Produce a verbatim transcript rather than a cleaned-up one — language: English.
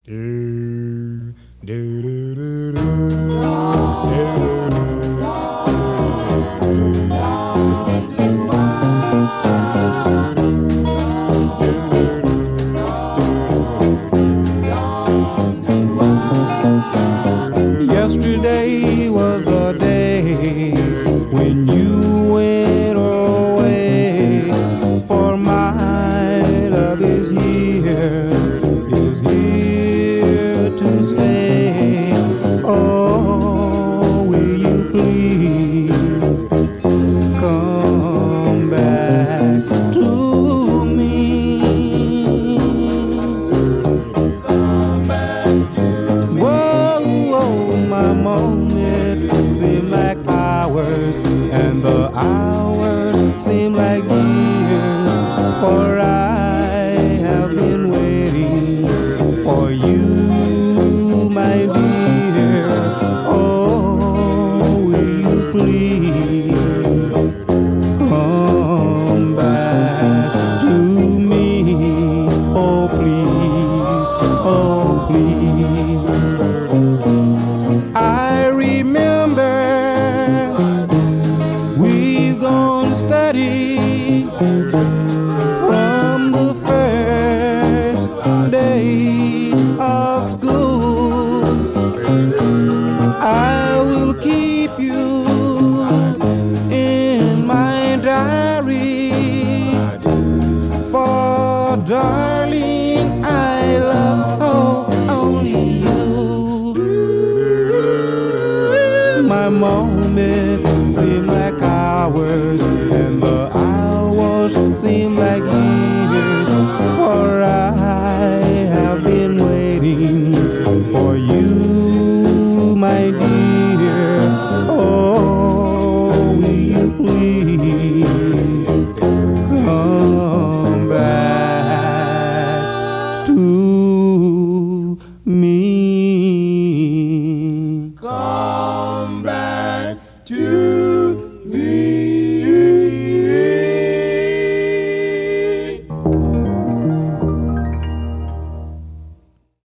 Do, do, do, do, do. Yesterday was the day when you went away, for my love is here, is here to stay. Oh, will you please come back to me? Come back to me. Whoa, whoa, my moments seem like hours, and the hours seem like years, for I have been waiting for you, my dear. Oh, will you please come back to me? Oh, please, oh, please. I remember we've gone steady from the first day of school. I will keep you in my diary, for darling, I love oh, only you. My mom